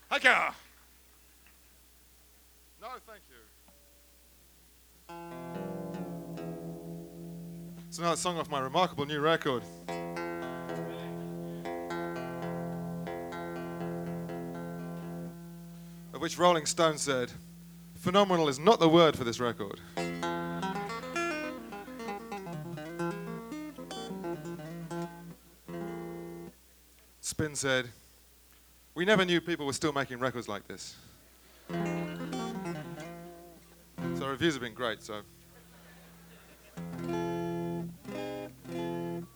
Hiker! No, thank you. It's another song off my remarkable new record. Of which Rolling Stone said, phenomenal is not the word for this record. Spin said, we never knew people were still making records like this. So reviews have been great, so